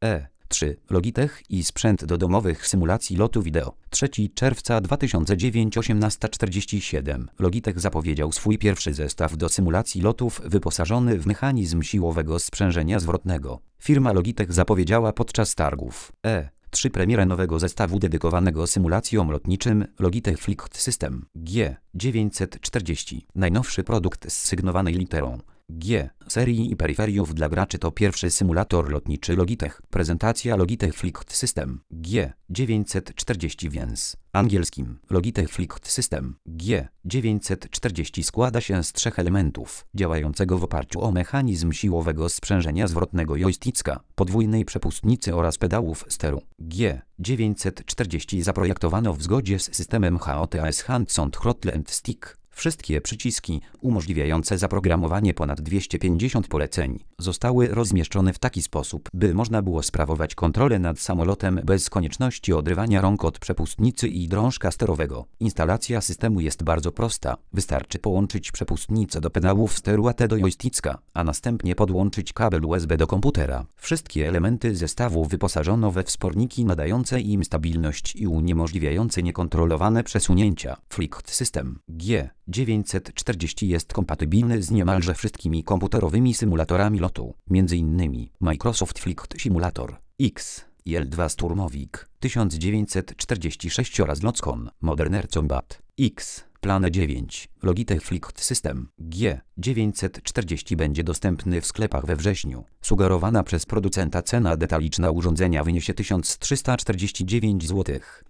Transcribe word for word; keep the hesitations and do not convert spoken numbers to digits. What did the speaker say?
E trzy. Logitech i sprzęt do domowych symulacji lotu wideo. trzeciego czerwca dwa tysiące dziewiątego, osiemnasta czterdzieści siedem. Logitech zapowiedział swój pierwszy zestaw do symulacji lotów wyposażony w mechanizm siłowego sprzężenia zwrotnego. Firma Logitech zapowiedziała podczas targów E trzy premierę nowego zestawu dedykowanego symulacjom lotniczym Logitech Flight System G dziewięćset czterdzieści. Najnowszy produkt z sygnowanej literą G serii i peryferiów dla graczy to pierwszy symulator lotniczy Logitech. Prezentacja Logitech Flight System G dziewięćset czterdzieści więc angielskim. Logitech Flight System G dziewięćset czterdzieści składa się z trzech elementów działającego w oparciu o mechanizm siłowego sprzężenia zwrotnego joysticka, podwójnej przepustnicy oraz pedałów steru. G dziewięćset czterdzieści zaprojektowano w zgodzie z systemem H O T A S Hands on Throttle and Stick. Wszystkie przyciski umożliwiające zaprogramowanie ponad dwieście pięćdziesiąt poleceń zostały rozmieszczone w taki sposób, by można było sprawować kontrolę nad samolotem bez konieczności odrywania rąk od przepustnicy i drążka sterowego. Instalacja systemu jest bardzo prosta. Wystarczy połączyć przepustnicę do pedałów steru A T do joysticka, a następnie podłączyć kabel U S B do komputera. Wszystkie elementy zestawu wyposażono we wsporniki nadające im stabilność i uniemożliwiające niekontrolowane przesunięcia. Flight System G dziewięćset czterdzieści jest kompatybilny z niemalże wszystkimi komputerowymi symulatorami lotu, między innymi Microsoft Flight Simulator X i L dwa Sturmovik tysiąc dziewięćset czterdzieści sześć oraz Lotcon Modern Air Combat X Plane dziewięć. Logitech Flight System G dziewięćset czterdzieści będzie dostępny w sklepach we wrześniu. Sugerowana przez producenta cena detaliczna urządzenia wyniesie tysiąc trzysta czterdzieści dziewięć złotych.